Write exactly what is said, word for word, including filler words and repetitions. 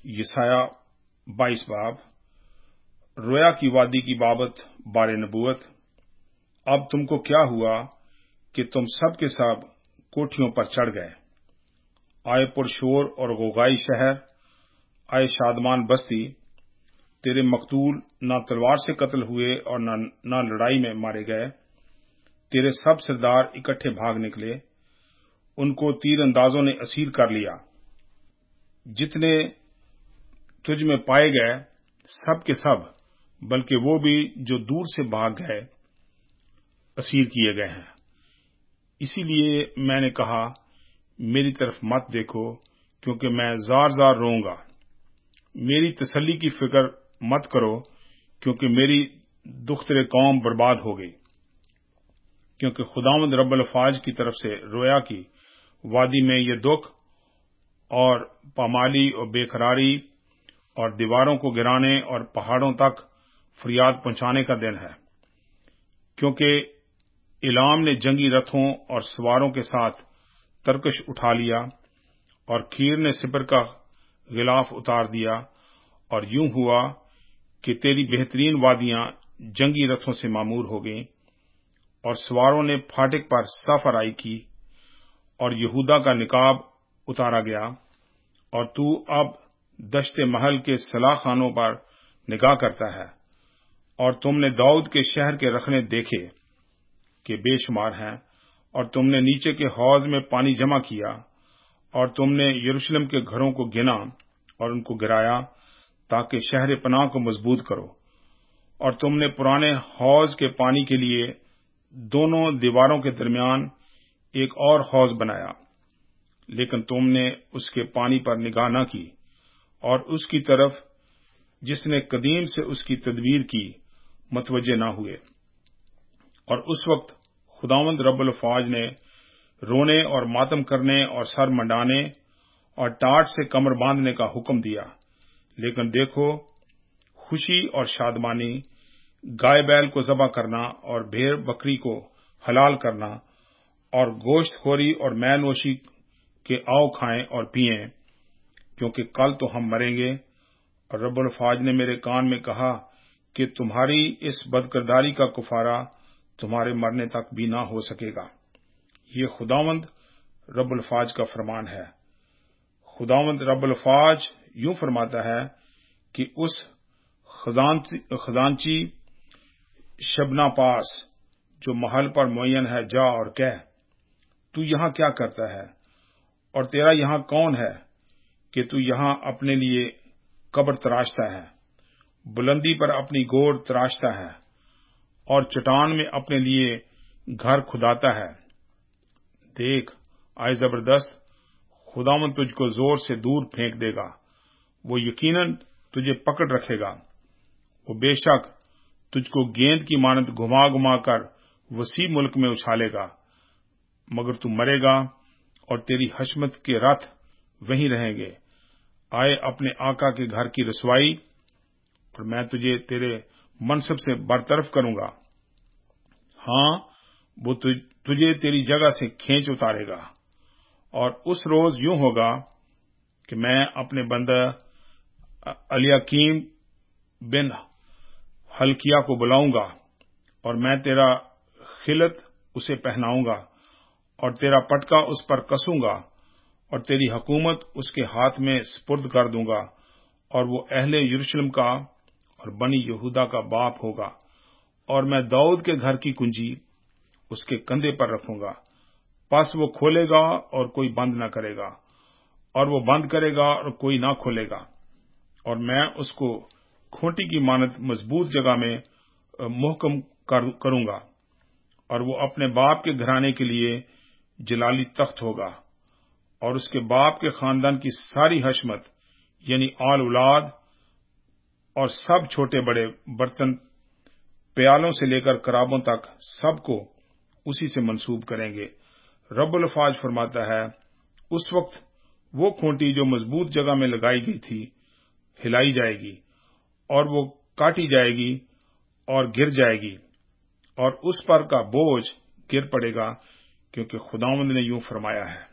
یسایہ بائیس باب رویا کی وادی کی بابت بار نبوت۔ اب تم کو کیا ہوا کہ تم سب کے سب کوٹھیوں پر چڑھ گئے؟ آئے پرشور اور غوغائی شہر، آئے شادمان بستی، تیرے مقتول نہ تلوار سے قتل ہوئے اور نہ نہ لڑائی میں مارے گئے۔ تیرے سب سردار اکٹھے بھاگ نکلے، ان کو تیر اندازوں نے اسیر کر لیا۔ جتنے تجھ میں پائے گئے سب کے سب، بلکہ وہ بھی جو دور سے بھاگ گئے، اسیر کیے گئے ہیں۔ اسی لیے میں نے کہا میری طرف مت دیکھو، کیونکہ میں زار زار روؤں گا۔ میری تسلی کی فکر مت کرو، کیونکہ میری دختر قوم برباد ہو گئی۔ کیونکہ خداوند رب الافواج کی طرف سے رویا کی وادی میں یہ دکھ اور پامالی اور بے قراری اور دیواروں کو گرانے اور پہاڑوں تک فریاد پہنچانے کا دن ہے۔ کیونکہ ایلام نے جنگی رتھوں اور سواروں کے ساتھ ترکش اٹھا لیا، اور کھیر نے سپر کا غلاف اتار دیا، اور یوں ہوا کہ تیری بہترین وادیاں جنگی رتھوں سے معمور ہو گئیں، اور سواروں نے پھاٹک پر صف آرائی کی، اور یہودا کا نقاب اتارا گیا، اور تو اب دشت محل کے صلاح خانوں پر نگاہ کرتا ہے۔ اور تم نے داؤد کے شہر کے رکھنے دیکھے کہ بے شمار ہیں، اور تم نے نیچے کے حوض میں پانی جمع کیا، اور تم نے یروشلم کے گھروں کو گنا اور ان کو گرایا، تاکہ شہر پناہ کو مضبوط کرو۔ اور تم نے پرانے حوض کے پانی کے لیے دونوں دیواروں کے درمیان ایک اور حوض بنایا، لیکن تم نے اس کے پانی پر نگاہ نہ کی، اور اس کی طرف جس نے قدیم سے اس کی تدبیر کی متوجہ نہ ہوئے۔ اور اس وقت خداوند رب الافواج نے رونے اور ماتم کرنے اور سر منڈانے اور ٹاٹ سے کمر باندھنے کا حکم دیا، لیکن دیکھو خوشی اور شادمانی، گائے بیل کو ذبح کرنا اور بھیڑ بکری کو حلال کرنا، اور گوشت خوری اور مے نوشی کے آؤ کھائیں اور پئیں، کیونکہ کل تو ہم مریں گے۔ اور رب الافواج نے میرے کان میں کہا کہ تمہاری اس بدکرداری کا کفارہ تمہارے مرنے تک بھی نہ ہو سکے گا۔ یہ خداوند رب الافواج کا فرمان ہے۔ خداوند رب الافواج یوں فرماتا ہے کہ اس خزانچی شبنا پاس جو محل پر معین ہے، جا اور کہہ، تو یہاں کیا کرتا ہے؟ اور تیرا یہاں کون ہے کہ تو یہاں اپنے لیے قبر تراشتا ہے، بلندی پر اپنی گور تراشتا ہے، اور چٹان میں اپنے لیے گھر کھداتا ہے؟ دیکھ، آئے زبردست، خداوند تجھ کو زور سے دور پھینک دے گا، وہ یقیناً تجھے پکڑ رکھے گا، وہ بے شک تجھ کو گیند کی مانند گھما گھما کر وسیع ملک میں اچھالے گا، مگر تو مرے گا اور تیری حشمت کے رتھ وہیں رہیں گے۔ آئے اپنے آقا کے گھر کی رسوائی، اور میں تجھے تیرے منصب سے برطرف کروں گا۔ ہاں، وہ تجھے تیری جگہ سے کھینچ اتارے گا۔ اور اس روز یوں ہوگا کہ میں اپنے بندہ الیاکیم بن ہلکیہ کو بلاؤں گا، اور میں تیرا خلعت اسے پہناؤں گا، اور تیرا پٹکا اس پر کسوں گا، اور تیری حکومت اس کے ہاتھ میں سپرد کر دوں گا، اور وہ اہل یروشلم کا اور بنی یہودا کا باپ ہوگا، اور میں داؤد کے گھر کی کنجی اس کے کندھے پر رکھوں گا۔ پس وہ کھولے گا اور کوئی بند نہ کرے گا، اور وہ بند کرے گا اور کوئی نہ کھولے گا، اور میں اس کو کھوٹی کی مانند مضبوط جگہ میں محکم کروں گا، اور وہ اپنے باپ کے گھرانے کے لیے جلالی تخت ہوگا، اور اس کے باپ کے خاندان کی ساری حشمت، یعنی آل اولاد اور سب چھوٹے بڑے برتن، پیالوں سے لے کر کرابوں تک، سب کو اسی سے منسوب کریں گے۔ رب الافواج فرماتا ہے، اس وقت وہ کھونٹی جو مضبوط جگہ میں لگائی گئی تھی ہلائی جائے گی، اور وہ کاٹی جائے گی اور گر جائے گی، اور اس پر کا بوجھ گر پڑے گا، کیونکہ خداوند نے یوں فرمایا ہے۔